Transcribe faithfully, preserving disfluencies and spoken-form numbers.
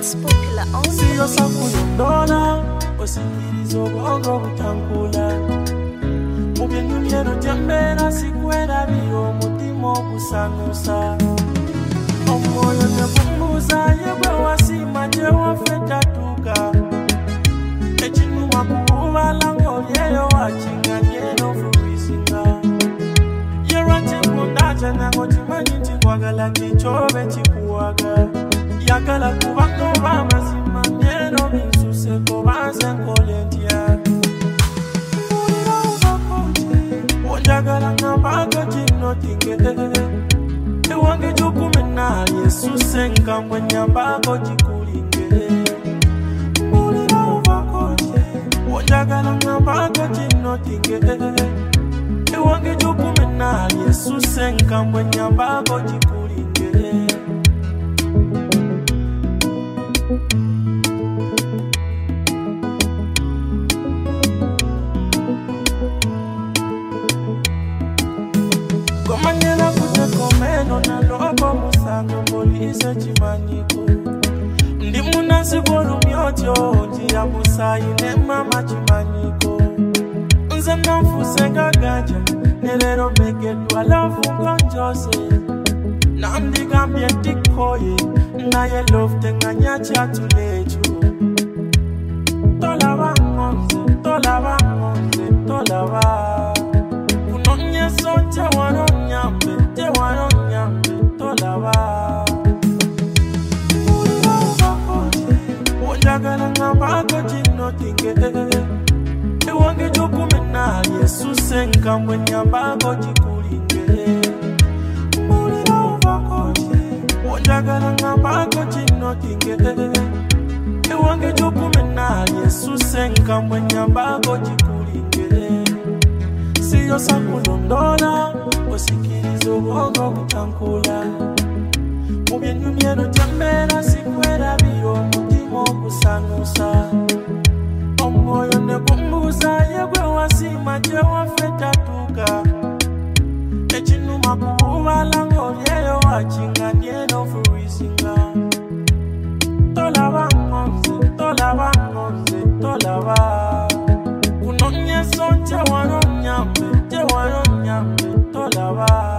It's popular on Siyo sakulondona osikilizo bongo butankula Mubyenyu byero tembera sikwera biyo mutima okusanusa Omwoyo nebumbuza yegwe wasima gye waffe tatuuka Ekinuma kuwubala ng'olyeyo wakinganye n'ofubisinga Yerantikunda nango kimanyi nti kwagala kikyobe kikuwaga Yagala kubanga oba amazima nero bisuseko banze nkole ntya Mpulira ovakoti onjagala ngambako kino tingere Ewange gy'okumenali esuse nkambwe nyambako kikulingere Mpulira ovakoti onjagala ngambako kino tingere Ewange gy'okumenali esuse nkambwe nyambako kikulingere Komanyela kutekomeno na lobo musango polise chimanyiko Ndi munasi volumyotyo njia musayi ne mama chimanyiko Nze namfuse gagaja nelero megedwa lafungo njose Namdigambye tikoye naye lofte nganya chatulecho Tolaba ngonze, tolaba ngonze, tolaba Kunonye sonche wano nyambe, te wano nyambe, tolaba Mpulira ovakoti, onjagala ngambako kino tingere Ewange gy'okumenali esuse nkambwe nyambako kikulingere Mpulira ovakoti, onjagala ngambako kino tingere Ewange gy'okumenali esuse nkambwe nyambako kikulingere Siyo sakulondona osikiliza obwongo butankula Mubyenyu byero tembera sikwera biyo mutima okusanusa Omwoyo negumbuza yegwe wasima gye waffe tatuuka Ekinuma kuwubala ng'olyeyo wakinganye n'ofubisinga Tolaba ngonze, tolaba ngonze, tolaba Kunonye sonche wano nyambe, te wano nyambe, tolaba